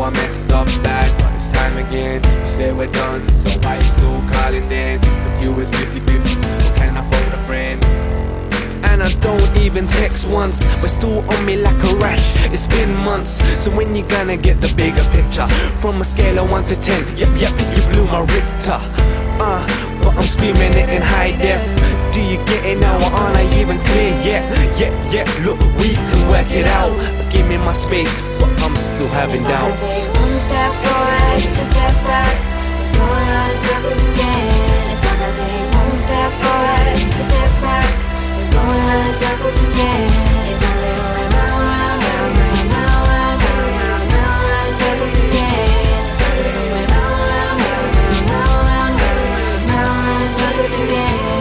I messed up bad, but it's time again. You say we're done, so why you still calling then? With you it's 50-50, or can I phone a friend? And I don't even text once, but still on me like a rash. It's been months, so when you gonna get the bigger picture? From a scale of 1 to 10, yep, you blew my Richter. But I'm screaming it in high def. Do you get it now, or aren't I even clear? Yeah, look, we can work it out. Give me my space, but I'm still having doubts. One step forward, 2 steps back. Going round in circles again. It's like I take 1 step forward, 2 steps back. Going round in circles again. It's like we're going round, round, round, round, round, round, round, round, round, round in circles again. It's like we're going round, round, round, round, round, round, round, round, round in circles again.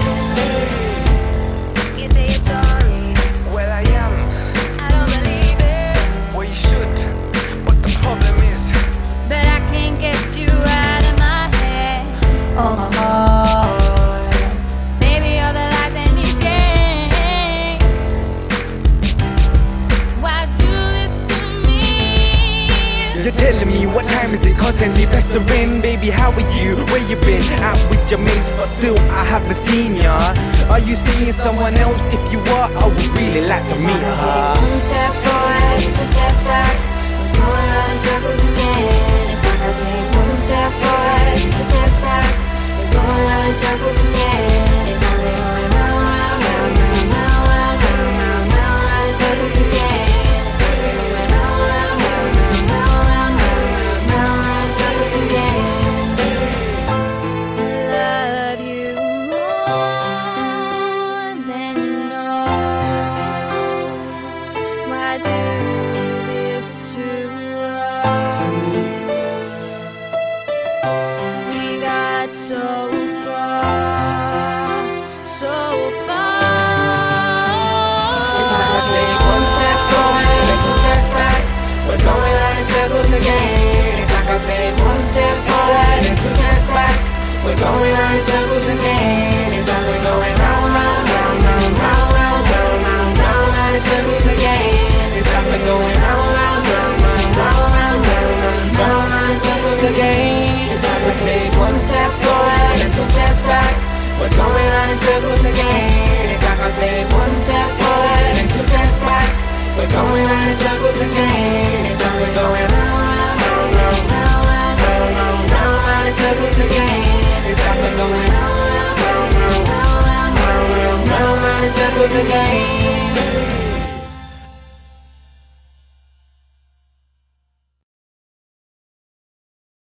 You say you're sorry. Well, I am. I don't believe it. Well, you should. But the problem is, But I can't get you out of my head. Oh my heart. Baby, all the lies and these games. Why do this to me? you're telling me what time is it? Constantly pestering. Baby, how are you? Where you been? Out with your mates, but still I haven't seen ya. Are you seeing someone else? If you are, I would really like to meet her. 1 step forward, 2 steps back. We're going round in circles again. It's like I take 1 step forward, 2 steps back. We're going round in circles again. It's like we're going round, round, round, round, round, round, round, round, round, round in circles again. It's like we're going round, round, round, round, round, round, round, round, round in circles again. Love you more than you know. Why do this to us? We got so far, so far. It's like I take 1 step forward and 2 steps back. We're going round in circles again. It's like I take 1 step forward and 2 steps back. We're going round in circles again. It's like we're going round, round, round, round, round, round, round, round, round, round in circles again. It's like we're going round, round, round, round, round, round, round, round, round, round in circles again. It's like we take 1 step forward and 2 steps back. We're going round in circles again. It's like I take 1 step forward and 2 steps back. We're going round in circles again. It's like we're going round, round, round, round, round, round, round, round, round in circles again. It's like we're going round, round, round, round, round, round, round, round in circles again.